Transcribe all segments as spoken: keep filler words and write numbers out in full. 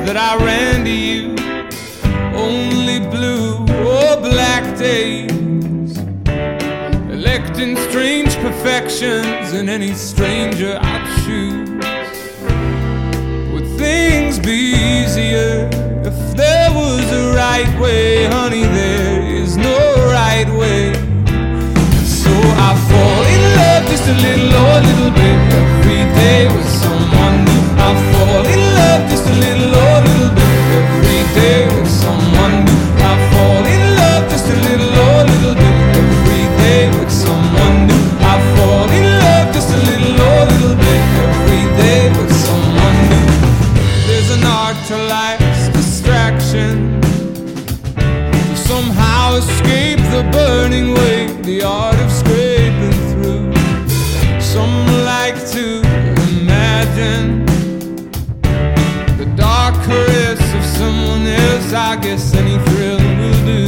that I ran to you, only blue or black days, electing strange perfections in any stranger I'd choose. Would things be easier if there was a right way? Honey, there is no right way. And so I fall in love just a little or a little bit every day with someone new. I fall in love just a little or a little bit every day with someone new. I fall in love just a little or a little bit every day with someone new. I fall in love just a little or a little bit every day with someone new. There's an art to life's distraction, to somehow escape the burning weight, the art of scraping through. Some like to imagine the dark caress of someone else. I guess any thrill will do.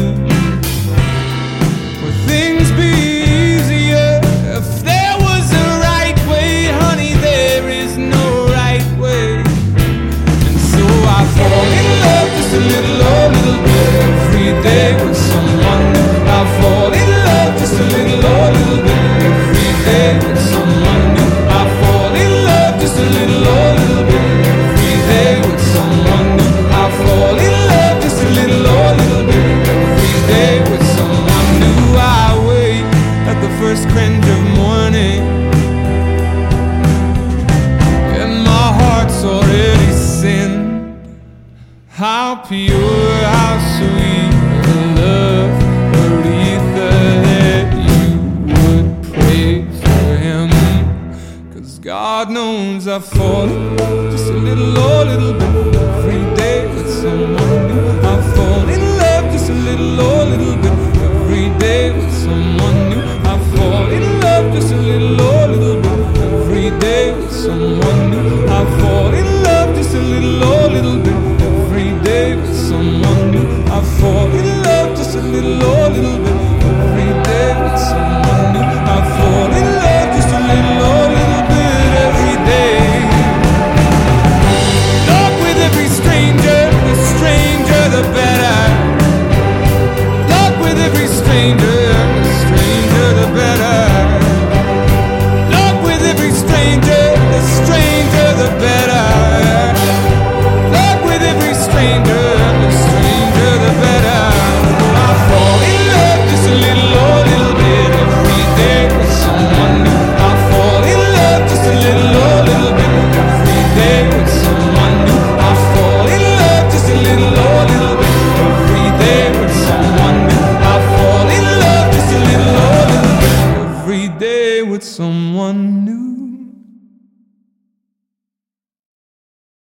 Would things be easier if there was a right way? Honey, there is no right way. And so I fall in love just a little or a little bit every day with someone new. I fall in love just a little or a little bit every day with someone new. I fall in love just a little or a little bit every day with someone new. I fall in love just a little or a little bit every day with someone new. I wait at the first cringe of morning, and my heart's already sinned. How pure, how sweet the love, Aretha, that you would pray for him. 'Cause God knows I fall in love just a little or a little bit